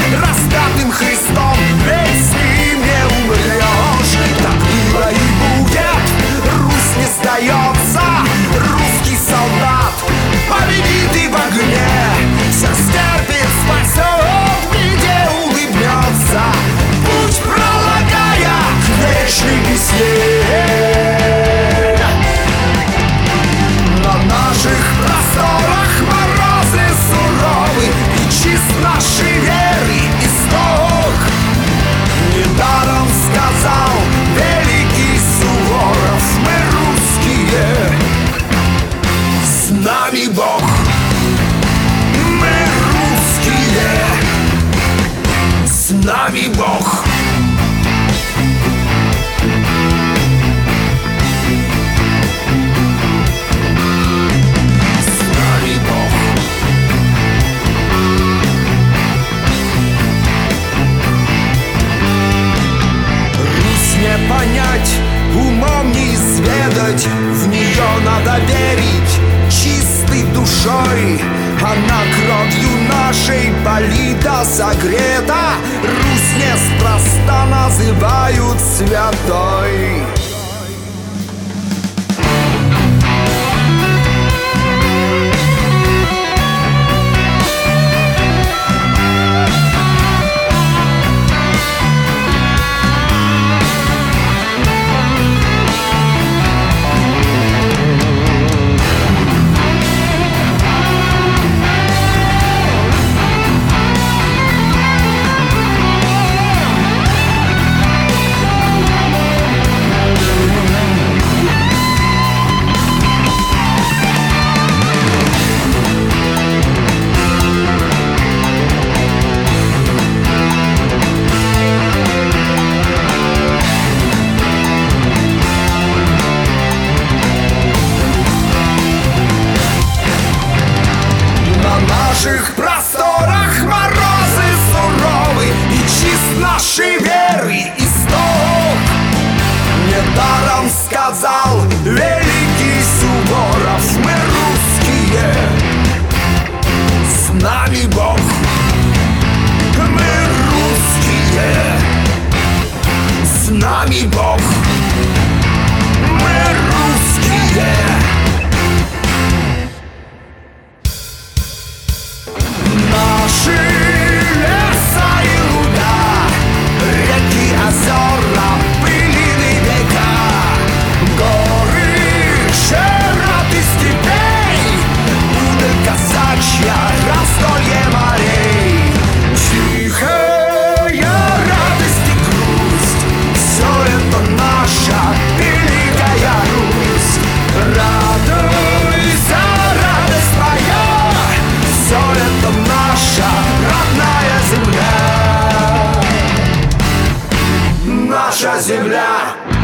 распятым Христом, ведь с ним не умрешь. Так было и будет, Русь не сдается, русский солдат победит и в огне, все стерпит, спасет, в беде улыбнется, путь пролагая к вечной весне. На наших просторах морозы суровы, и чист нашей веры исток. Недаром сказал великий Суворов: мы русские, с нами Бог. Мы русские, с нами Бог. Понять, умом не изведать, в нее надо верить чистой душой. Она кровью нашей полита согрета, Русь неспроста называют святой. В наших просторах морозы суровы, и чист нашей веры исток. Недаром сказал великий Суворов: мы русские, с нами Бог. Мы русские, с нами Бог. Мы русские. Наши леса и луга, реки, озера, пылины века, горы, широты степей, удаль казачья, раздолье морей. Тихая радость и грусть, все это наша великая Русь. Радуйся, радость моя, все это наша родная земля, наша земля.